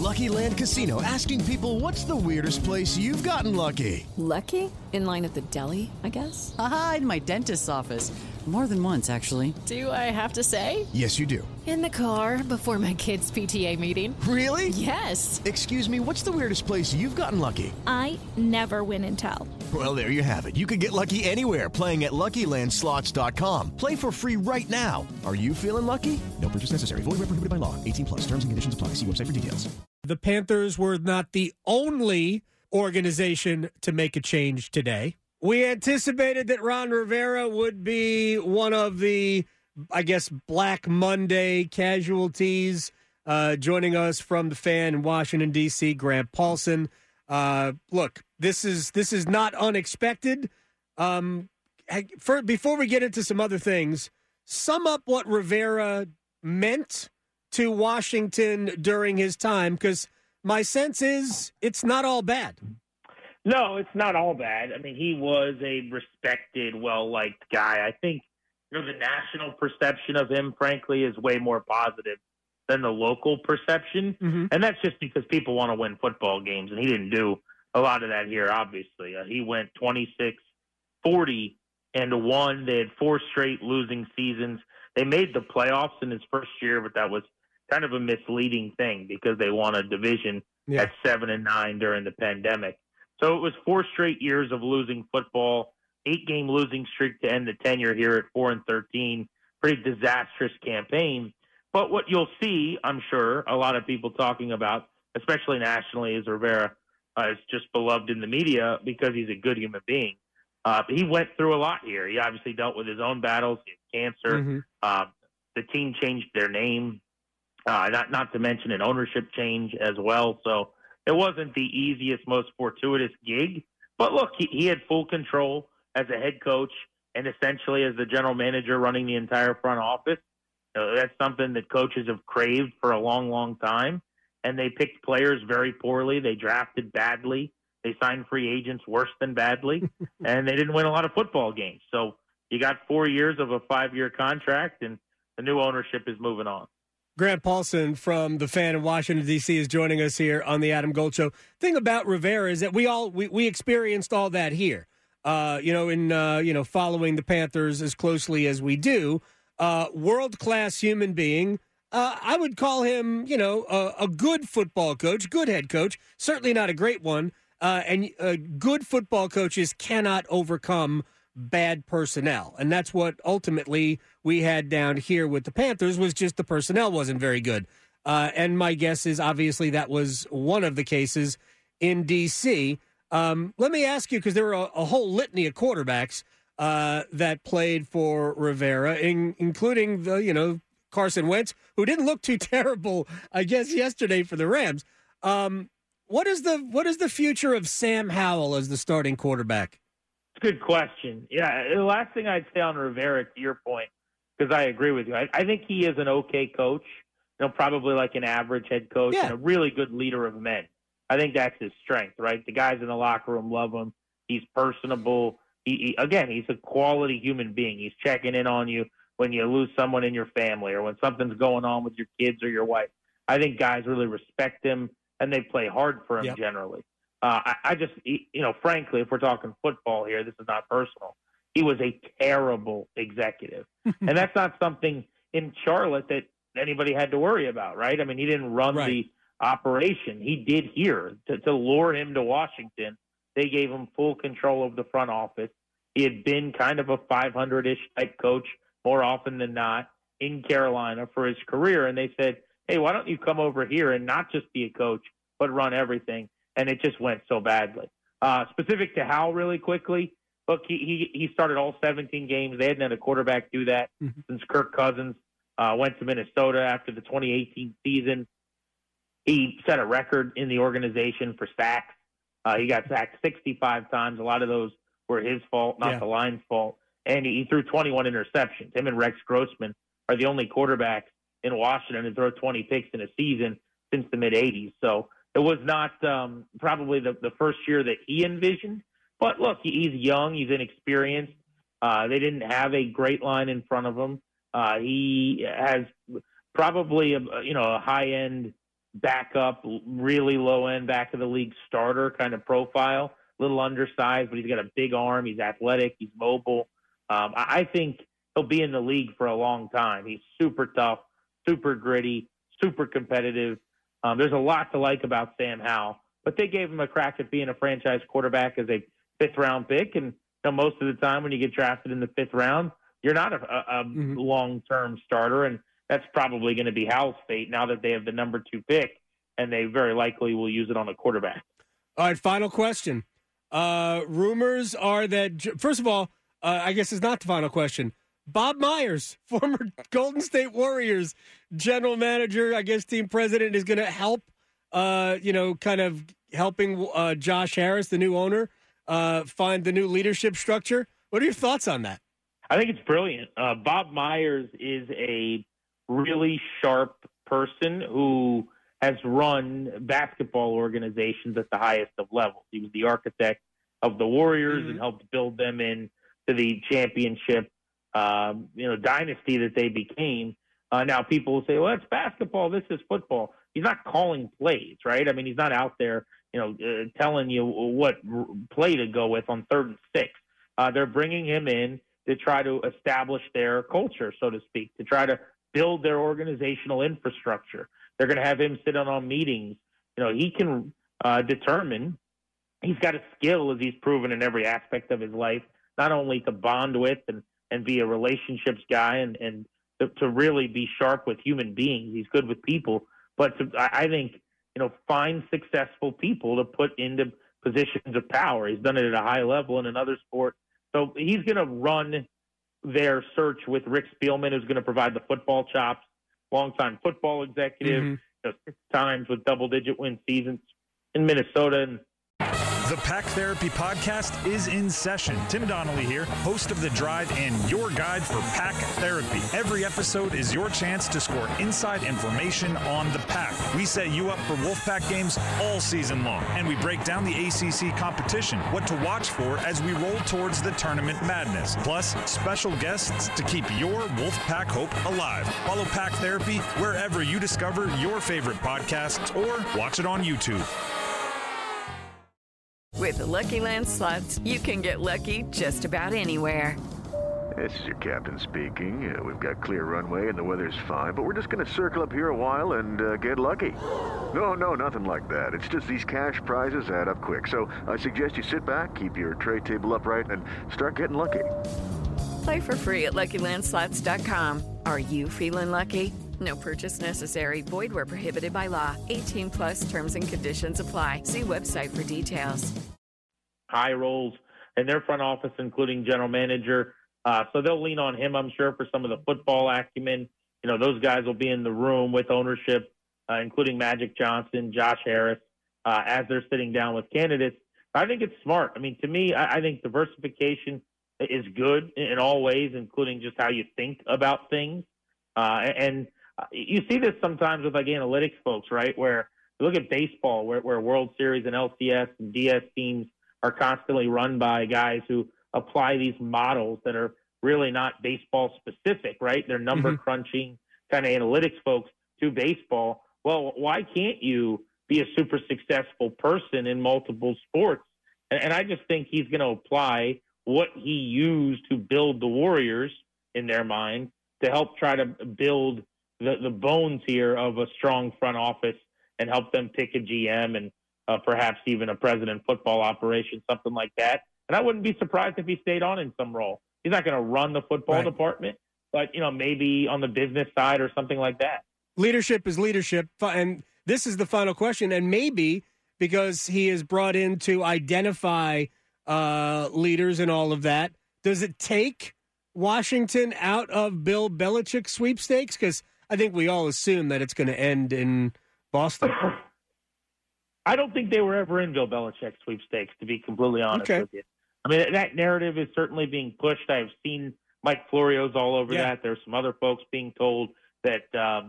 Lucky Land Casino, asking people, what's the weirdest place you've gotten lucky? Lucky? In line at the deli, I guess? Aha, in my dentist's office. More than once, actually. Do I have to say? Yes, you do. In the car before my kids' PTA meeting. Really? Yes. Excuse me, what's the weirdest place you've gotten lucky? I never win and tell. Well, there you have it. You can get lucky anywhere, playing at LuckyLandSlots.com. Play for free right now. Are you feeling lucky? No purchase necessary. Void where prohibited by law. 18 plus. Terms and conditions apply. See website for details. The Panthers were not the only organization to make a change today. We anticipated that Ron Rivera would be one of the, I guess, Black Monday casualties. Joining us from the Fan in Washington, D.C., Grant Paulsen. Look, this is not unexpected. Before we get into some other things, sum up what Rivera meant to Washington during his time, because my sense is it's not all bad. No, it's not all bad. I mean, he was a respected, well-liked guy. I think, the national perception of him, frankly, is way more positive than the local perception. Mm-hmm. And that's just because people want to win football games, and he didn't do a lot of that here, obviously. He went 26-40 and won. They had 4 straight losing seasons. They made the playoffs in his first year, but that was kind of a misleading thing because they won a division at 7-9 during the pandemic. So it was 4 straight years of losing football, 8-game losing streak to end the tenure here at 4-13. Pretty disastrous campaign. But what you'll see, I'm sure, a lot of people talking about, especially nationally, is Rivera is just beloved in the media because he's a good human being. He went through a lot here. He obviously dealt with his own battles, he had cancer. Mm-hmm. The team changed their name, not to mention an ownership change as well. So it wasn't the easiest, most fortuitous gig. But look, he had full control as a head coach and essentially as the general manager running the entire front office. That's something that coaches have craved for a long, long time. And they picked players very poorly. They drafted badly. They signed free agents worse than badly. And they didn't win a lot of football games. So you got 4 years of a 5-year contract, and the new ownership is moving on. Grant Paulsen from the Fan in Washington, D.C. is joining us here on the Adam Gold Show. Thing about Rivera is that we experienced all that here, in following the Panthers as closely as we do. World-class human being. I would call him, a good football coach, good head coach, certainly not a great one. And good football coaches cannot overcome bad personnel. And that's what ultimately we had down here with the Panthers, was just the personnel wasn't very good. And my guess is obviously that was one of the cases in D.C. Let me ask you, because there were a whole litany of quarterbacks that played for Rivera, including the, Carson Wentz, who didn't look too terrible, I guess, yesterday for the Rams. What is the future of Sam Howell as the starting quarterback? It's a good question. Yeah, the last thing I'd say on Rivera, to your point, because I agree with you, I think he is an okay coach, probably like an average head coach, and a really good leader of men. I think that's his strength, right? The guys in the locker room love him. He's personable. He's a quality human being. He's checking in on you when you lose someone in your family or when something's going on with your kids or your wife. I think guys really respect him, and they play hard for him generally. I just, frankly, if we're talking football here, this is not personal. He was a terrible executive. And that's not something in Charlotte that anybody had to worry about, right? I mean, he didn't run the operation. He did here. To lure him to Washington, they gave him full control of the front office. He had been kind of a 500-ish type coach more often than not in Carolina for his career. And they said, hey, why don't you come over here and not just be a coach, but run everything? And it just went so badly. Specific to Howell really quickly, look, he started all 17 games. They hadn't had a quarterback do that since Kirk Cousins went to Minnesota after the 2018 season. He set a record in the organization for sacks. He got sacked 65 times. A lot of those were his fault, not the line's fault. And he threw 21 interceptions. Him and Rex Grossman are the only quarterbacks in Washington to throw 20 picks in a season since the mid-'80s. So it was not probably the first year that he envisioned. But, look, he's young. He's inexperienced. They didn't have a great line in front of him. He has probably a high-end backup, really low-end, back-of-the-league starter kind of profile, a little undersized, but he's got a big arm. He's athletic. He's mobile. I think he'll be in the league for a long time. He's super tough, super gritty, super competitive. There's a lot to like about Sam Howell, but they gave him a crack at being a franchise quarterback as a fifth-round pick, and most of the time when you get drafted in the fifth round, you're not a long-term starter, and that's probably going to be Howell's fate now that they have the number 2 pick, and they very likely will use it on a quarterback. All right, final question. Rumors are that, first of all, I guess it's not the final question. Bob Myers, former Golden State Warriors general manager, I guess team president, is going to help, kind of helping Josh Harris, the new owner, find the new leadership structure. What are your thoughts on that? I think it's brilliant. Bob Myers is a really sharp person who has run basketball organizations at the highest of levels. He was the architect of the Warriors and helped build them into the championship dynasty that they became. Now people will say, well, it's basketball. This is football. He's not calling plays, right? I mean, he's not out there, telling you what play to go with on 3rd and 6. They're bringing him in to try to establish their culture, so to speak, to try to build their organizational infrastructure. They're going to have him sit in on meetings. He can determine. He's got a skill, as he's proven in every aspect of his life, not only to bond with and be a relationships guy and to really be sharp with human beings. He's good with people, but I think, find successful people to put into positions of power. He's done it at a high level in another sport. So he's going to run their search with Rick Spielman, who's going to provide the football chops, longtime football executive, 6 times with double-digit win seasons in Minnesota. And the Pack Therapy Podcast is in session. Tim Donnelly here, host of The Drive and your guide for Pack Therapy. Every episode is your chance to score inside information on the Pack. We set you up for Wolfpack games all season long, and we break down the ACC competition, what to watch for as we roll towards the tournament madness. Plus, special guests to keep your Wolfpack hope alive. Follow Pack Therapy wherever you discover your favorite podcasts or watch it on YouTube. With the Lucky Land Slots, you can get lucky just about anywhere. This is your captain speaking. We've got clear runway and the weather's fine, but we're just going to circle up here a while and get lucky. No, nothing like that. It's just these cash prizes add up quick. So I suggest you sit back, keep your tray table upright, and start getting lucky. Play for free at LuckyLandSlots.com. Are you feeling lucky? No purchase necessary. Void where prohibited by law. 18 plus terms and conditions apply. See website for details. High roles in their front office, including general manager. So they'll lean on him, I'm sure, for some of the football acumen. Those guys will be in the room with ownership, including Magic Johnson, Josh Harris, as they're sitting down with candidates. I think it's smart. I mean, to me, I think diversification is good in all ways, including just how you think about things. And you see this sometimes with analytics folks, right? Where you look at baseball, where World Series and LCS and DS teams are constantly run by guys who apply these models that are really not baseball specific, right? They're number crunching kind of analytics folks to baseball. Well, why can't you be a super successful person in multiple sports? And I just think he's going to apply what he used to build the Warriors in their mind to help try to build the bones here of a strong front office and help them pick a GM and perhaps even a president football operation, something like that. And I wouldn't be surprised if he stayed on in some role. He's not going to run the football department, but, maybe on the business side or something like that. Leadership is leadership. And this is the final question. And maybe because he is brought in to identify leaders and all of that, does it take Washington out of Bill Belichick's sweepstakes? Because I think we all assume that it's going to end in Boston. I don't think they were ever in Bill Belichick's sweepstakes, to be completely honest with you. I mean, that narrative is certainly being pushed. I've seen Mike Florio's all over that. There's some other folks being told that,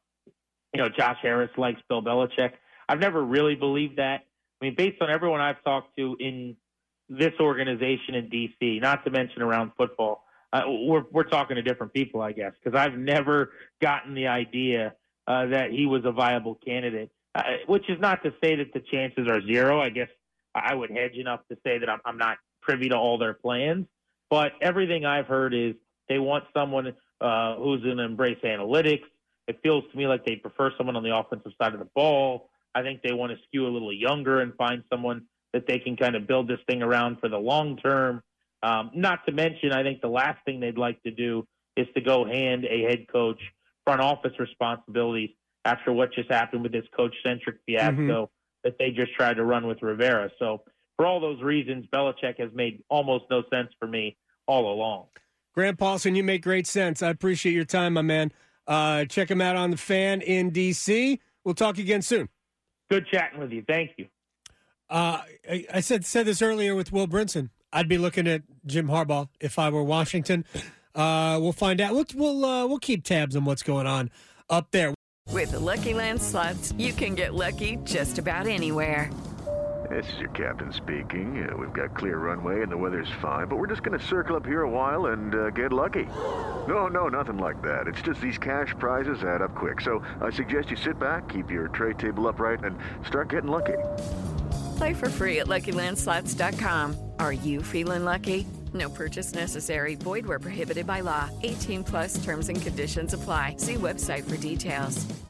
Josh Harris likes Bill Belichick. I've never really believed that. I mean, based on everyone I've talked to in this organization in D.C., not to mention around football, we're talking to different people, I guess, because I've never gotten the idea that he was a viable candidate. which is not to say that the chances are zero. I guess I would hedge enough to say that I'm not privy to all their plans. But everything I've heard is they want someone who's going to embrace analytics. It feels to me like they prefer someone on the offensive side of the ball. I think they want to skew a little younger and find someone that they can kind of build this thing around for the long term. Not to mention, I think the last thing they'd like to do is to go hand a head coach front office responsibilities after what just happened with this coach-centric fiasco that they just tried to run with Rivera. So for all those reasons, Belichick has made almost no sense for me all along. Grant Paulsen, you make great sense. I appreciate your time, my man. Check him out on The Fan in D.C. We'll talk again soon. Good chatting with you. Thank you. I said this earlier with Will Brinson. I'd be looking at Jim Harbaugh if I were Washington. We'll find out. We'll keep tabs on what's going on up there. With the Lucky Land Slots, you can get lucky just about anywhere. This is your captain speaking. We've got clear runway and the weather's fine, but we're just going to circle up here a while and get lucky. No, nothing like that. It's just these cash prizes add up quick. So I suggest you sit back, keep your tray table upright, and start getting lucky. Play for free at LuckyLandSlots.com. Are you feeling lucky? No purchase necessary. Void where prohibited by law. 18+ terms and conditions apply. See website for details.